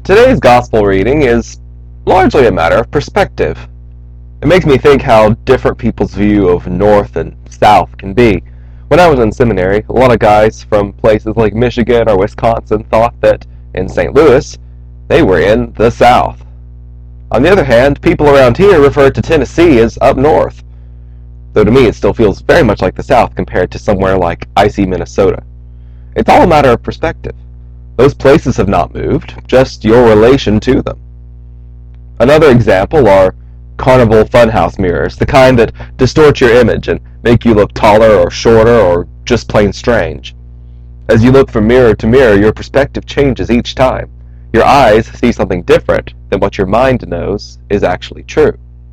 Today's gospel reading is largely a matter of perspective. It makes me think how different people's view of North and South can be. When I was in seminary, a lot of guys from places like Michigan or Wisconsin thought that in St. Louis, they were in the South. On the other hand, people around here refer to Tennessee as up north, though to me it still feels very much like the South compared to somewhere like icy Minnesota. It's all a matter of perspective. Those places have not moved, just your relation to them. Another example are carnival funhouse mirrors, the kind that distort your image and make you look taller or shorter or just plain strange. As you look from mirror to mirror, your perspective changes each time. Your eyes see something different than what your mind knows is actually true.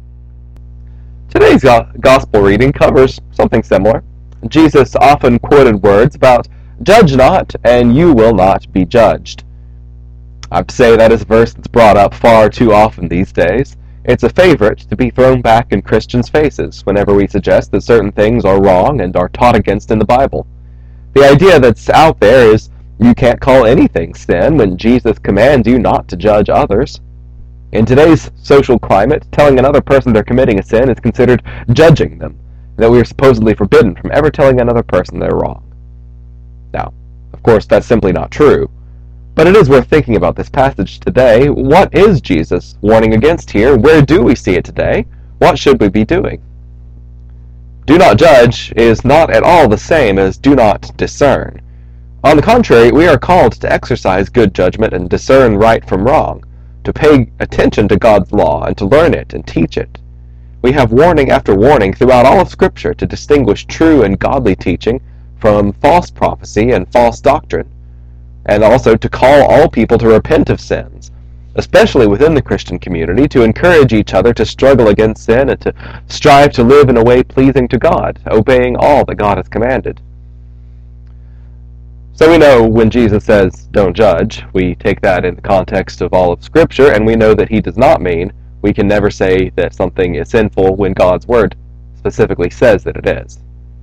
Today's gospel reading covers something similar. Jesus often quoted words about "Judge not, and you will not be judged." I'd say that is a verse that's brought up far too often these days. It's a favorite to be thrown back in Christians' faces whenever we suggest that certain things are wrong and are taught against in the Bible. The idea that's out there is you can't call anything sin when Jesus commands you not to judge others. In today's social climate, telling another person they're committing a sin is considered judging them, and that we are supposedly forbidden from ever telling another person they're wrong. Now, of course, that's simply not true. But it is worth thinking about this passage today. What is Jesus warning against here? Where do we see it today? What should we be doing? Do not judge is not at all the same as do not discern. On the contrary, we are called to exercise good judgment and discern right from wrong, to pay attention to God's law and to learn it and teach it. We have warning after warning throughout all of Scripture to distinguish true and godly teaching from false prophecy and false doctrine, and also to call all people to repent of sins, especially within the Christian community, to encourage each other to struggle against sin and to strive to live in a way pleasing to God, obeying all that God has commanded. So we know when Jesus says, "Don't judge," we take that in the context of all of Scripture, and we know that he does not mean we can never say that something is sinful when God's Word specifically says that it is.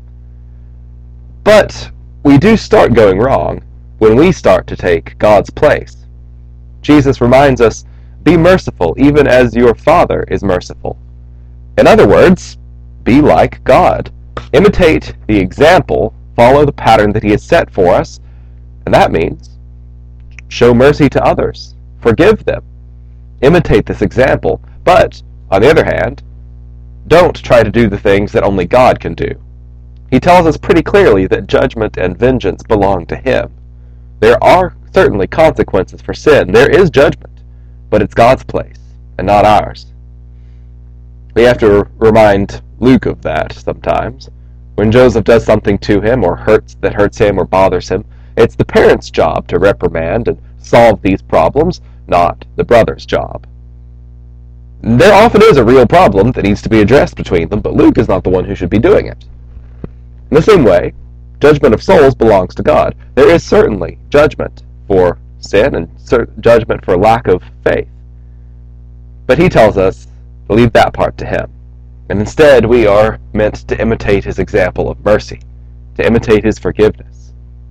But we do start going wrong when we start to take God's place. Jesus reminds us, "Be merciful, even as your Father is merciful." In other words, be like God. Imitate the example, follow the pattern that he has set for us, and that means show mercy to others, forgive them, imitate this example, but, on the other hand, don't try to do the things that only God can do. He tells us pretty clearly that judgment and vengeance belong to him. There are certainly consequences for sin. There is judgment, but it's God's place and not ours. We have to remind Luke of that sometimes. When Joseph does something to him or hurts him or bothers him, it's the parent's job to reprimand and solve these problems, not the brother's job. There often is a real problem that needs to be addressed between them, but Luke is not the one who should be doing it. In the same way, judgment of souls belongs to God. There is certainly judgment for sin and judgment for lack of faith. But he tells us to leave that part to him. And instead, we are meant to imitate his example of mercy, to imitate his forgiveness.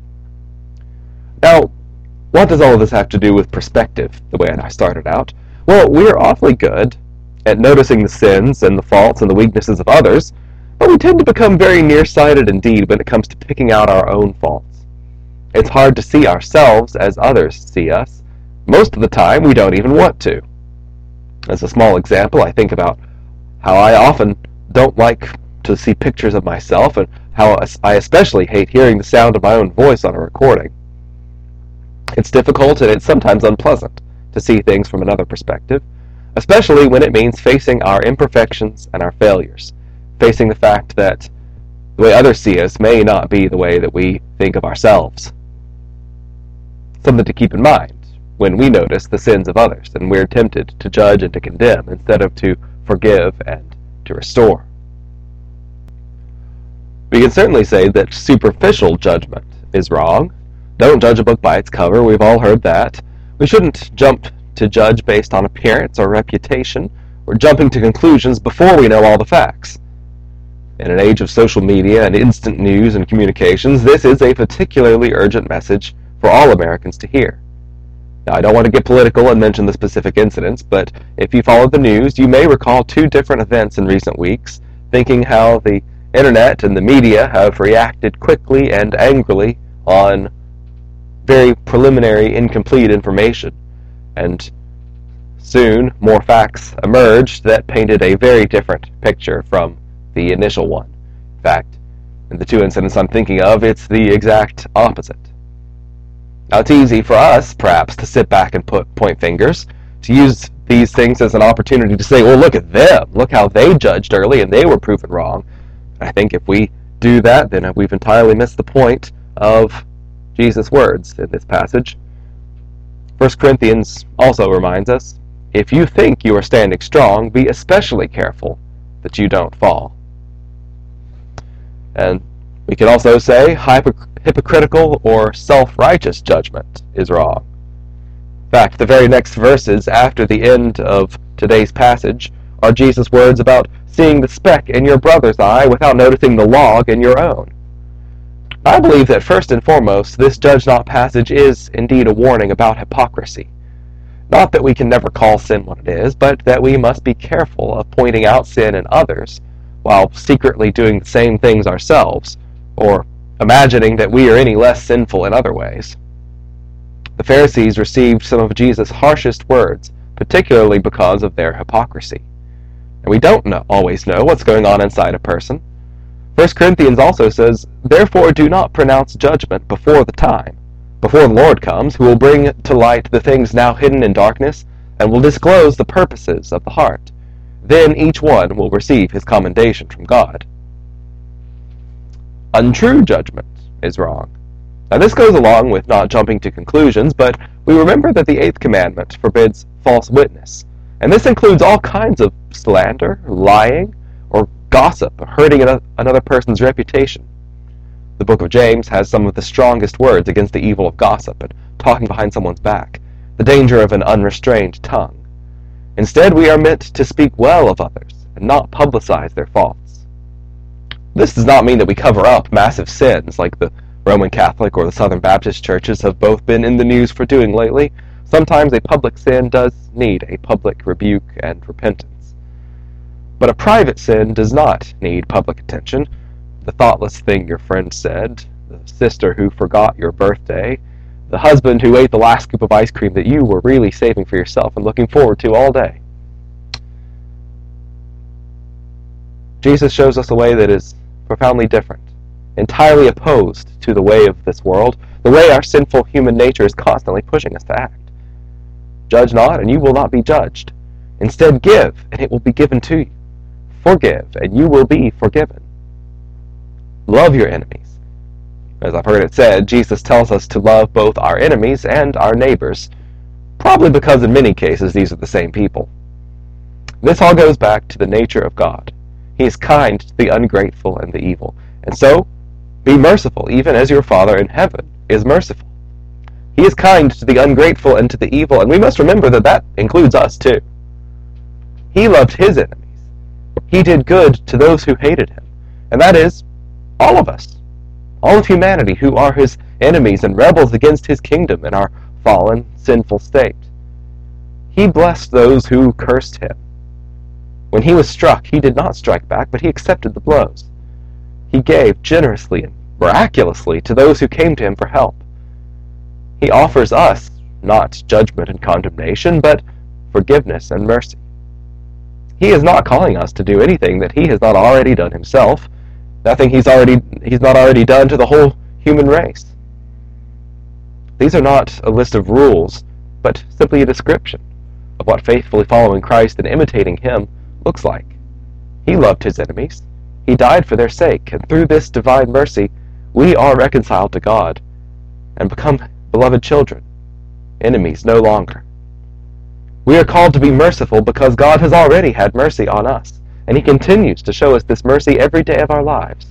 Now, what does all of this have to do with perspective, the way I started out? Well, we are awfully good at noticing the sins and the faults and the weaknesses of others, but we tend to become very nearsighted indeed when it comes to picking out our own faults. It's hard to see ourselves as others see us. Most of the time, we don't even want to. As a small example, I think about how I often don't like to see pictures of myself and how I especially hate hearing the sound of my own voice on a recording. It's difficult and it's sometimes unpleasant to see things from another perspective, especially when it means facing our imperfections and our failures, facing the fact that the way others see us may not be the way that we think of ourselves. Something to keep in mind when we notice the sins of others and we're tempted to judge and to condemn instead of to forgive and to restore. We can certainly say that superficial judgment is wrong. Don't judge a book by its cover. We've all heard that. We shouldn't jump to judge based on appearance or reputation. We're jumping to conclusions before we know all the facts. In an age of social media and instant news and communications, this is a particularly urgent message for all Americans to hear. Now, I don't want to get political and mention the specific incidents, but if you follow the news, you may recall two different events in recent weeks, thinking how the internet and the media have reacted quickly and angrily on very preliminary, incomplete information. And soon, more facts emerged that painted a very different picture from the initial one. In fact, in the two incidents I'm thinking of, it's the exact opposite. Now, it's easy for us, perhaps, to sit back and point fingers, to use these things as an opportunity to say, well, look at them. Look how they judged early and they were proven wrong. And I think if we do that, then we've entirely missed the point of Jesus' words in this passage. 1 Corinthians also reminds us, if you think you are standing strong, be especially careful that you don't fall. And we can also say hypocritical or self-righteous judgment is wrong. In fact, the very next verses after the end of today's passage are Jesus' words about seeing the speck in your brother's eye without noticing the log in your own. I believe that first and foremost, this judge not passage is indeed a warning about hypocrisy. Not that we can never call sin what it is, but that we must be careful of pointing out sin in others while secretly doing the same things ourselves, or imagining that we are any less sinful in other ways. The Pharisees received some of Jesus' harshest words, particularly because of their hypocrisy. And we don't always know what's going on inside a person. 1 Corinthians also says, therefore do not pronounce judgment before the time, before the Lord comes, who will bring to light the things now hidden in darkness, and will disclose the purposes of the heart. Then each one will receive his commendation from God. Untrue judgment is wrong. Now this goes along with not jumping to conclusions, but we remember that the 8th commandment forbids false witness, and this includes all kinds of slander, lying, or gossip, or hurting another person's reputation. The book of James has some of the strongest words against the evil of gossip and talking behind someone's back, the danger of an unrestrained tongue. Instead, we are meant to speak well of others and not publicize their faults. This does not mean that we cover up massive sins like the Roman Catholic or the Southern Baptist churches have both been in the news for doing lately. Sometimes a public sin does need a public rebuke and repentance. But a private sin does not need public attention. The thoughtless thing your friend said, the sister who forgot your birthday, the husband who ate the last scoop of ice cream that you were really saving for yourself and looking forward to all day. Jesus shows us a way that is profoundly different, entirely opposed to the way of this world, the way our sinful human nature is constantly pushing us to act. Judge not, and you will not be judged. Instead, give, and it will be given to you. Forgive, and you will be forgiven. Love your enemies. As I've heard it said, Jesus tells us to love both our enemies and our neighbors, probably because in many cases these are the same people. This all goes back to the nature of God. He is kind to the ungrateful and the evil. And so, be merciful, even as your Father in heaven is merciful. He is kind to the ungrateful and to the evil, and we must remember that that includes us too. He loved his enemies. He did good to those who hated him, and that is all of us, all of humanity who are his enemies and rebels against his kingdom in our fallen, sinful state. He blessed those who cursed him. When he was struck, he did not strike back, but he accepted the blows. He gave generously and miraculously to those who came to him for help. He offers us not judgment and condemnation, but forgiveness and mercy. He is not calling us to do anything that he has not already done himself, nothing he's not already done to the whole human race. These are not a list of rules, but simply a description of what faithfully following Christ and imitating him looks like. He loved his enemies. He died for their sake, and through this divine mercy, we are reconciled to God and become beloved children, enemies no longer. We are called to be merciful because God has already had mercy on us, and he continues to show us this mercy every day of our lives.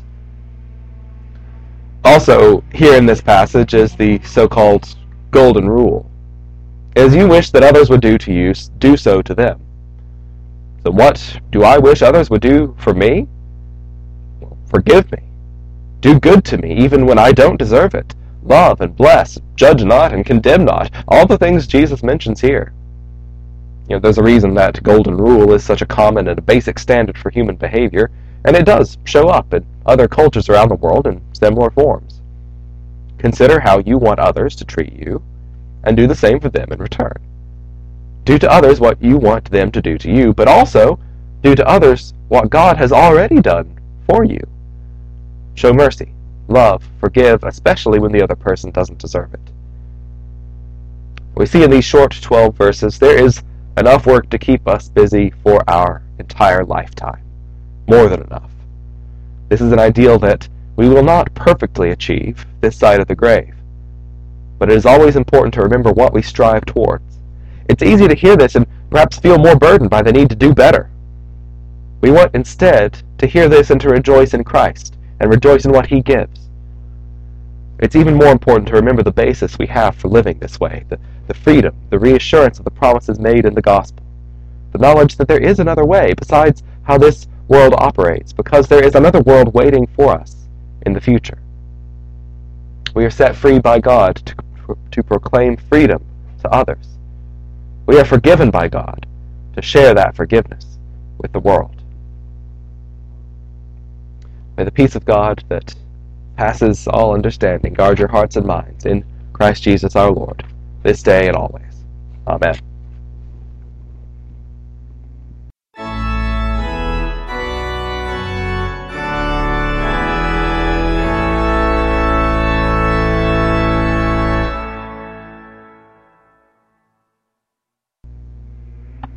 Also, here in this passage is the so-called golden rule. As you wish that others would do to you, do so to them. So what do I wish others would do for me? Well, forgive me. Do good to me, even when I don't deserve it. love and bless, judge not and condemn not, all the things Jesus mentions here. There's a reason that golden rule is such a common and a basic standard for human behavior, and it does show up in other cultures around the world in similar forms. Consider how you want others to treat you, and do the same for them in return. Do to others what you want them to do to you, but also do to others what God has already done for you. Show mercy, love, forgive, especially when the other person doesn't deserve it. We see in these short 12 verses there is enough work to keep us busy for our entire lifetime. More than enough. This is an ideal that we will not perfectly achieve this side of the grave. But it is always important to remember what we strive towards. It's easy to hear this and perhaps feel more burdened by the need to do better. We want instead to hear this and to rejoice in Christ and rejoice in what He gives. It's even more important to remember the basis we have for living this way, the freedom, the reassurance of the promises made in the gospel, the knowledge that there is another way besides how this world operates, because there is another world waiting for us in the future. We are set free by God to proclaim freedom to others. We are forgiven by God to share that forgiveness with the world. May the peace of God that passes all understanding guard your hearts and minds in Christ Jesus our Lord, this day and always. Amen.